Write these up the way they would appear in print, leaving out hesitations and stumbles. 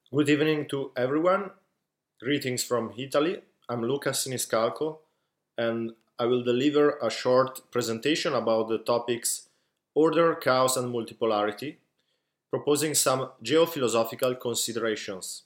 Good evening to everyone. Greetings from Italy. I'm Luca Siniscalco and I will deliver a short presentation about the topics order, chaos, and multipolarity, proposing some geophilosophical considerations,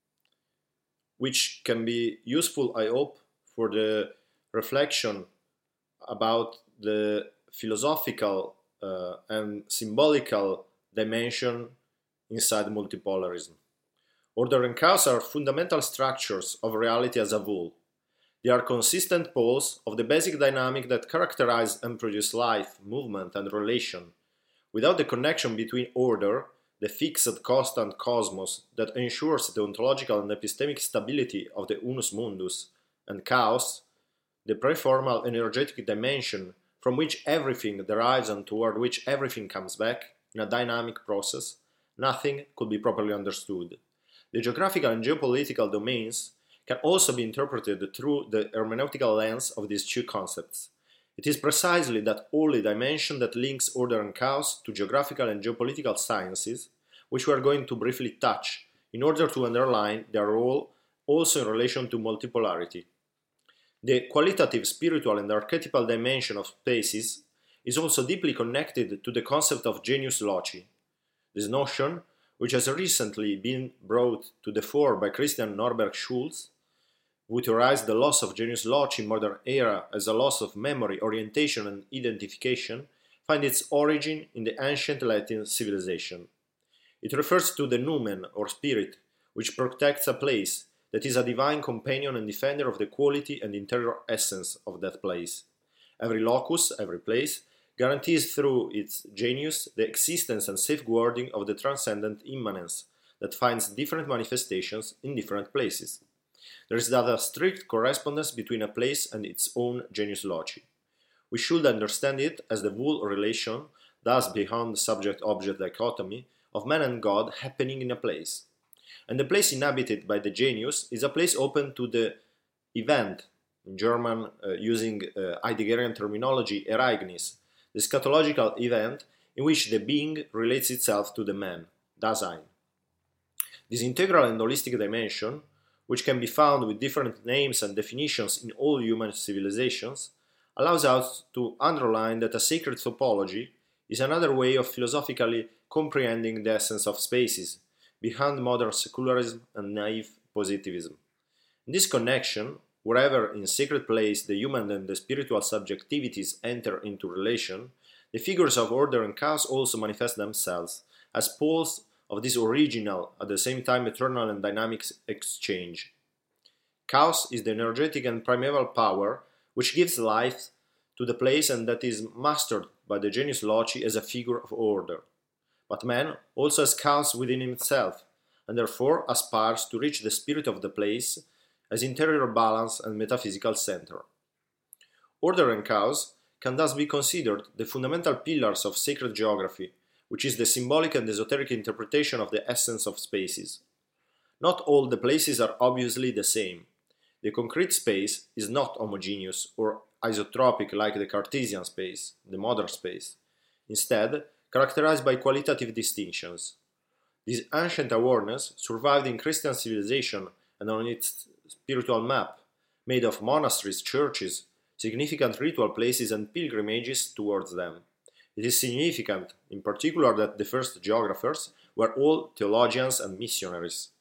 which can be useful, I hope, for the reflection about the philosophical and symbolical dimension inside multipolarism. Order and chaos are fundamental structures of reality as a whole. They are consistent poles of the basic dynamic that characterize and produce life, movement, and relation. Without the connection between order, the fixed constant cosmos that ensures the ontological and epistemic stability of the unus mundus, and chaos, the preformal energetic dimension from which everything derives and toward which everything comes back in a dynamic process, nothing could be properly understood. The geographical and geopolitical domains can also be interpreted through the hermeneutical lens of these two concepts. It is precisely that holy dimension that links order and chaos to geographical and geopolitical sciences, which we are going to briefly touch in order to underline their role also in relation to multipolarity. The qualitative, spiritual, and archetypal dimension of spaces is also deeply connected to the concept of genius loci. This notion, which has recently been brought to the fore by Christian Norberg Schulz, who theorized the loss of genius loci in modern era as a loss of memory, orientation, and identification, finds its origin in the ancient Latin civilization. It refers to the numen, or spirit, which protects a place, that is a divine companion and defender of the quality and interior essence of that place. Every locus, every place, guarantees through its genius the existence and safeguarding of the transcendent immanence that finds different manifestations in different places. There is thus a strict correspondence between a place and its own genius loci. We should understand it as the whole relation, thus beyond subject-object dichotomy, of man and God happening in a place. And the place inhabited by the genius is a place open to the event, in German using Heideggerian terminology, Ereignis, the scatological event in which the being relates itself to the man, Dasein. This integral and holistic dimension, which can be found with different names and definitions in all human civilizations, allows us to underline that a sacred topology is another way of philosophically comprehending the essence of spaces, behind modern secularism and naive positivism. In this connection, wherever in sacred place the human and the spiritual subjectivities enter into relation, the figures of order and chaos also manifest themselves as poles of this original, at the same time eternal and dynamic exchange. Chaos is the energetic and primeval power which gives life to the place and that is mastered by the genius loci as a figure of order. But man also has chaos within himself, and therefore aspires to reach the spirit of the place as interior balance and metaphysical center. Order and chaos can thus be considered the fundamental pillars of sacred geography, which is the symbolic and esoteric interpretation of the essence of spaces. Not all the places are obviously the same. The concrete space is not homogeneous or isotropic like the Cartesian space, the modern space. Instead, characterized by qualitative distinctions. This ancient awareness survived in Christian civilization and on its spiritual map, made of monasteries, churches, significant ritual places, and pilgrimages towards them. It is significant, in particular, that the first geographers were all theologians and missionaries.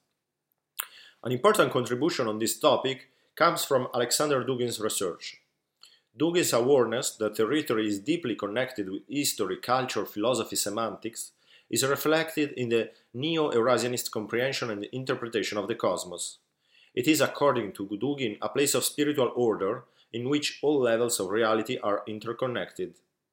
An important contribution on this topic comes from Alexander Dugin's research. Dugin's awareness that territory is deeply connected with history, culture, philosophy, semantics is reflected in the neo-Eurasianist comprehension and interpretation of the cosmos. It is, according to Dugin, a place of spiritual order in which all levels of reality are interconnected.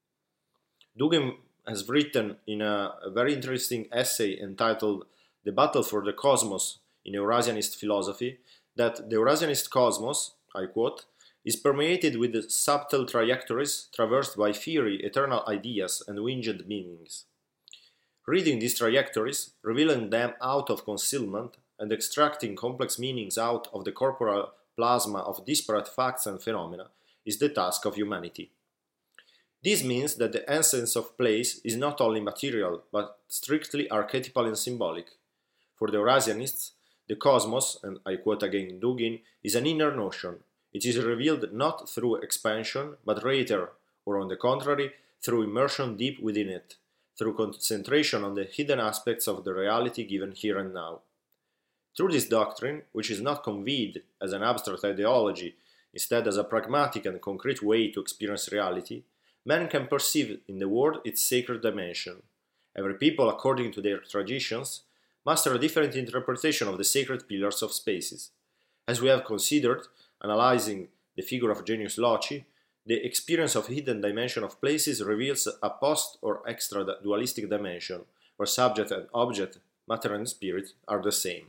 Dugin has written in a very interesting essay entitled The Battle for the Cosmos in Eurasianist Philosophy that the Eurasianist cosmos, I quote, is permeated with the subtle trajectories traversed by fiery, eternal ideas and winged meanings. Reading these trajectories, revealing them out of concealment, and extracting complex meanings out of the corporal plasma of disparate facts and phenomena is the task of humanity. This means that the essence of place is not only material, but strictly archetypal and symbolic. For the Eurasianists, the cosmos, and I quote again Dugin, is an inner notion. It is revealed not through expansion, but rather, or on the contrary, through immersion deep within it, through concentration on the hidden aspects of the reality given here and now. Through this doctrine, which is not conveyed as an abstract ideology, instead as a pragmatic and concrete way to experience reality, man can perceive in the world its sacred dimension. Every people, according to their traditions, master a different interpretation of the sacred pillars of spaces. As we have considered, analyzing the figure of Genius Loci, the experience of hidden dimension of places reveals a post or extra dualistic dimension, where subject and object, matter and spirit, are the same.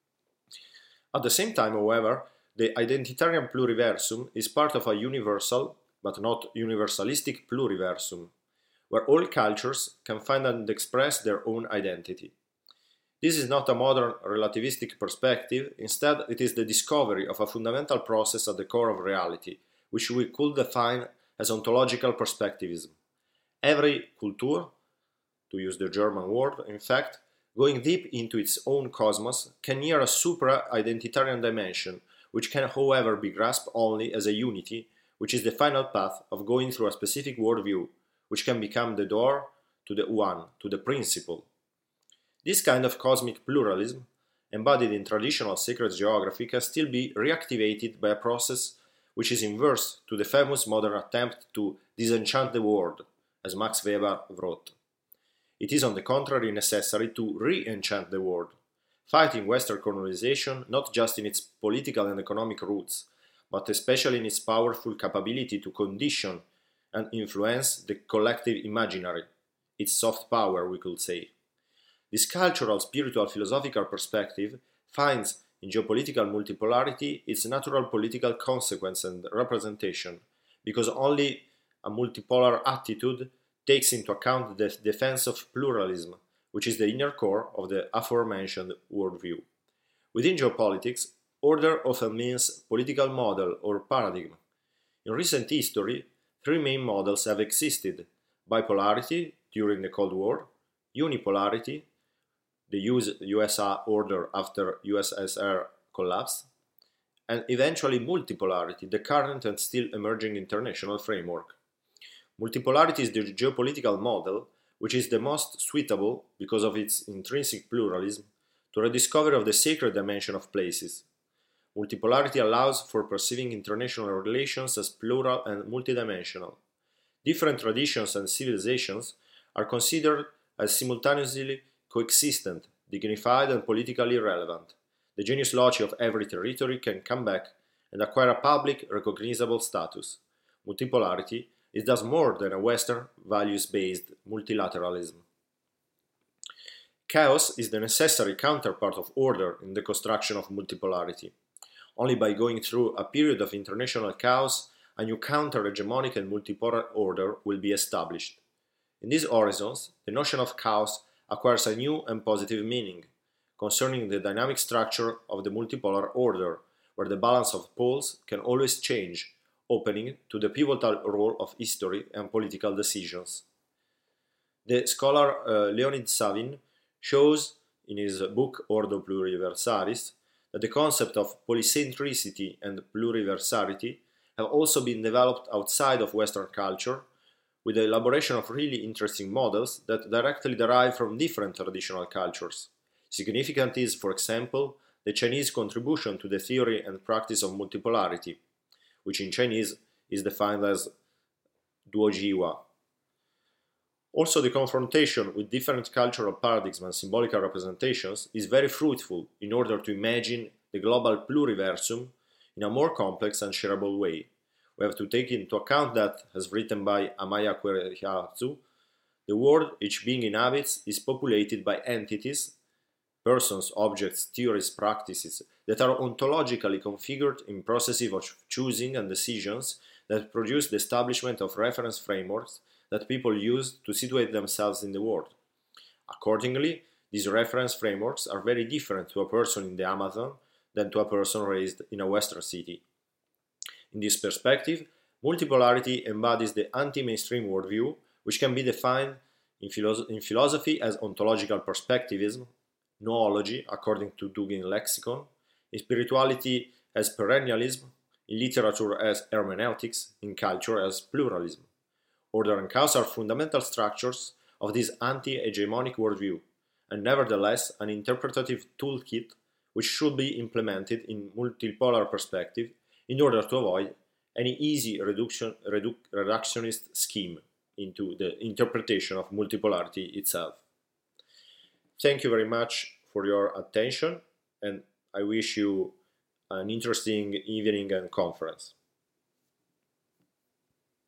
At the same time, however, the identitarian pluriversum is part of a universal, but not universalistic pluriversum, where all cultures can find and express their own identity. This is not a modern relativistic perspective, instead it is the discovery of a fundamental process at the core of reality, which we could define as ontological perspectivism. Every Kultur, to use the German word, in fact, going deep into its own cosmos, can near a supra-identitarian dimension, which can however be grasped only as a unity, which is the final path of going through a specific worldview, which can become the door to the one, to the principle. This kind of cosmic pluralism, embodied in traditional sacred geography, can still be reactivated by a process which is inverse to the famous modern attempt to disenchant the world, as Max Weber wrote. It is on the contrary necessary to re-enchant the world, fighting Western colonization not just in its political and economic roots, but especially in its powerful capability to condition and influence the collective imaginary, its soft power, we could say. This cultural, spiritual, philosophical perspective finds in geopolitical multipolarity its natural political consequence and representation, because only a multipolar attitude takes into account the defense of pluralism, which is the inner core of the aforementioned worldview. Within geopolitics, order often means political model or paradigm. In recent history, three main models have existed: bipolarity during the Cold War, unipolarity, the USSR order after USSR collapse, and eventually multipolarity, the current and still emerging international framework. Multipolarity is the geopolitical model which is the most suitable, because of its intrinsic pluralism, to rediscovery of the sacred dimension of places. Multipolarity allows for perceiving international relations as plural and multidimensional. Different traditions and civilizations are considered as simultaneously coexistent, dignified and politically relevant. The genius loci of every territory can come back and acquire a public, recognizable status. Multipolarity is thus more than a Western, values-based multilateralism. Chaos is the necessary counterpart of order in the construction of multipolarity. Only by going through a period of international chaos, a new counter-hegemonic and multipolar order will be established. In these horizons, the notion of chaos acquires a new and positive meaning, concerning the dynamic structure of the multipolar order, where the balance of poles can always change, opening to the pivotal role of history and political decisions. The scholar Leonid Savin shows in his book Ordo Pluriversalis that the concept of polycentricity and pluriversarity have also been developed outside of Western culture, with the elaboration of really interesting models that directly derive from different traditional cultures. Significant is, for example, the Chinese contribution to the theory and practice of multipolarity, which in Chinese is defined as duojiwa. Also, the confrontation with different cultural paradigms and symbolical representations is very fruitful in order to imagine the global pluriversum in a more complex and shareable way. We have to take into account that, as written by Amaya Koreyasu, the world each being inhabits is populated by entities, persons, objects, theories, practices that are ontologically configured in processes of choosing and decisions that produce the establishment of reference frameworks that people use to situate themselves in the world. Accordingly, these reference frameworks are very different to a person in the Amazon than to a person raised in a Western city. In this perspective, multipolarity embodies the anti-mainstream worldview, which can be defined in philosophy as ontological perspectivism, noology, according to Dugin lexicon, in spirituality as perennialism, in literature as hermeneutics, in culture as pluralism. Order and chaos are fundamental structures of this anti-hegemonic worldview, and nevertheless an interpretative toolkit which should be implemented in multipolar perspective in order to avoid any easy reductionist scheme into the interpretation of multipolarity itself. Thank you very much for your attention, and I wish you an interesting evening and conference.